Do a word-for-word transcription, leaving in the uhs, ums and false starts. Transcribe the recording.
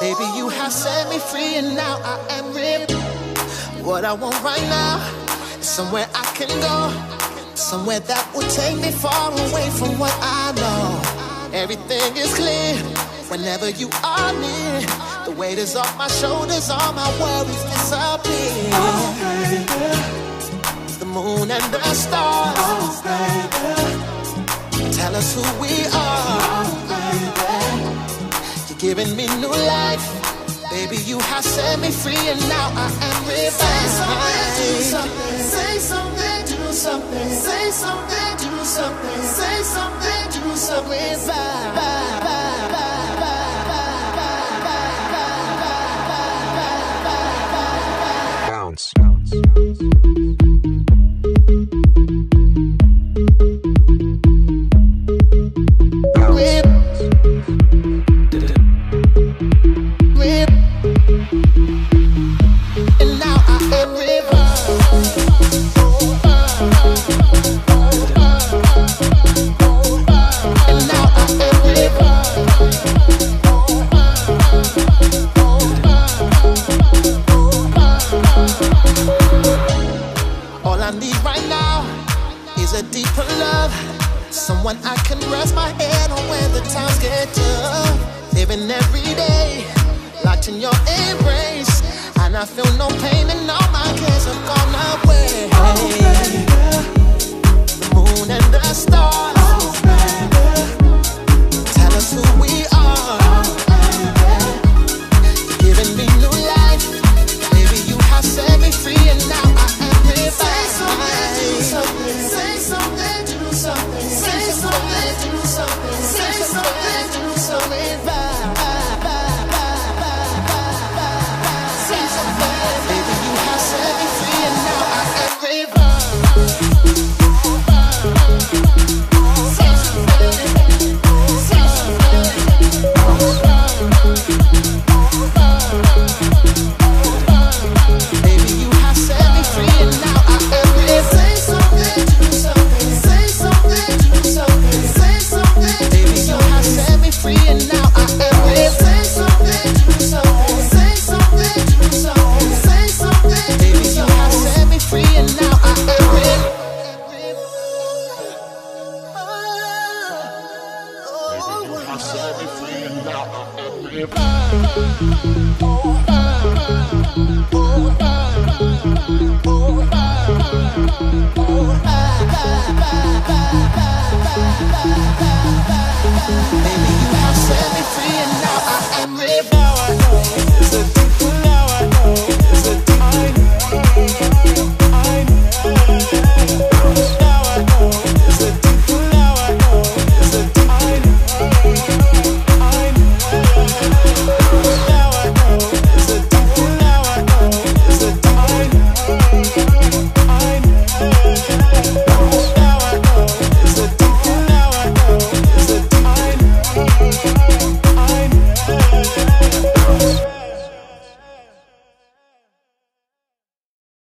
Baby, you have set me free and now I am ripped. What I want right now is somewhere I can go, somewhere that will take me far away from what I know. Everything is clear whenever you are near. The weight is off my shoulders, all my worries disappear. Oh, baby. The moon and the stars, oh, baby, tell us who we are. oh, baby. You're giving me new life. Baby, you have set me free and now I am revived. Say something, say something, do something. Say something, do something. Say something, do something. Revive. Bounce. Rip. Rip. And now I am revived. And now I am revived. All I need right now is a deeper love, someone I can rest my head on when the times get tough. Living every day, locked in your embrace, and I feel no pain and all my cares have gone away. Oh, baby, The moon and the stars, oh, baby, tell us who we are. You're giving me new life. Baby, you have set me free and now I am say something, do revived. something. Say something, do something. Say something, do something. Say something, do something. Say something. Baby, you have set me free and now I am revived. Say something. Say something. Baby, you have set me free and now I am revived. Say something, do something. Say something, do something. Say something, do Baby, you have something. set me free and now I am revived. Say something, do something. Say something, do something. Say something, do Baby, you have something. set me free and now I am revived. Bye.